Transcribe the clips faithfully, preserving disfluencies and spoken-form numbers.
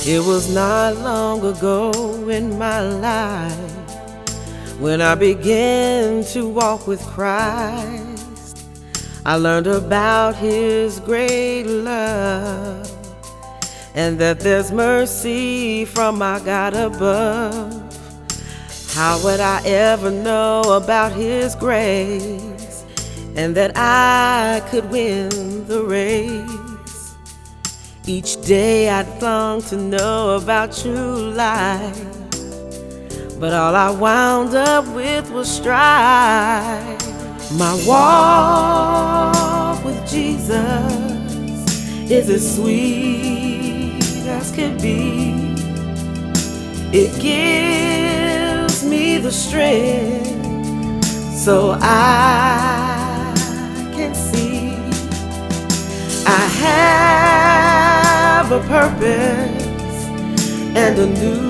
It was not long ago in my life when I began to walk with Christ. I learned about His great love and that there's mercy from my God above. How would I ever know about His grace and that I could win the race? Each day I'd long to know about true life, but all I wound up with was strife. My walk with Jesus is as sweet as could be. It gives me the strength so I can see I have a purpose and a new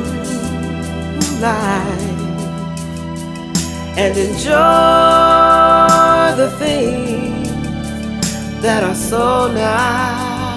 life, and enjoy the things that are so nice.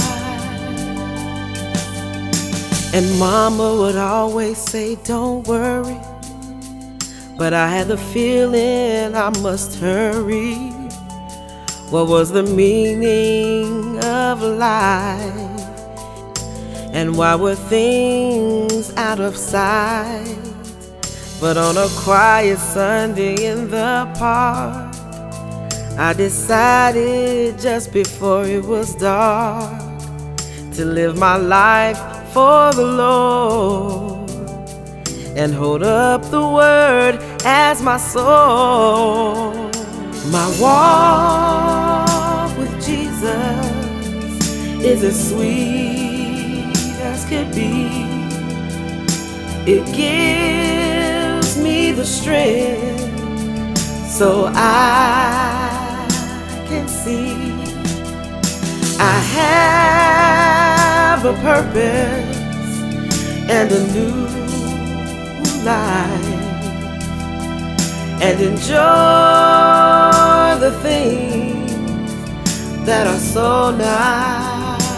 And Mama would always say, don't worry, but I had the feeling I must hurry. What was the meaning of life? And why were things out of sight? But on a quiet Sunday in the park, I decided just before it was dark to live my life for the Lord and hold up the Word as my soul. My walk with Jesus is as sweet as could be. It gives me the strength so I can see I have a purpose and a new life, and enjoy the things that are so nice.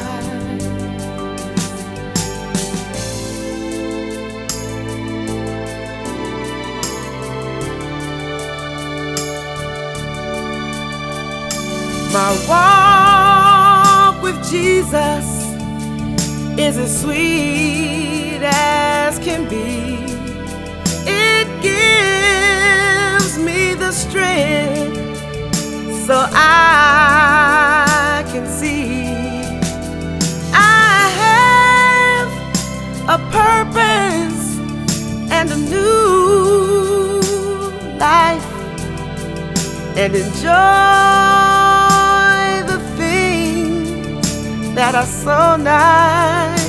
My walk with Jesus is as sweet as can be. It gives me the strength so I can see I have a purpose and a new life, and enjoy the things that are so nice.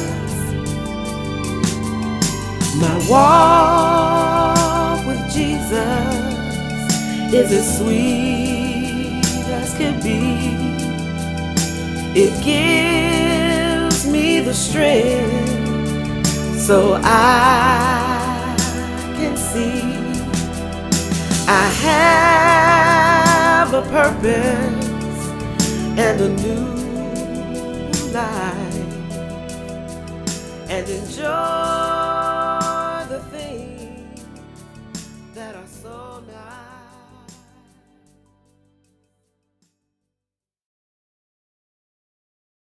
My walk with Jesus is as sweet as could be. It gives me the strength so I can see I have a purpose and a new life, and enjoy the things that are so nice.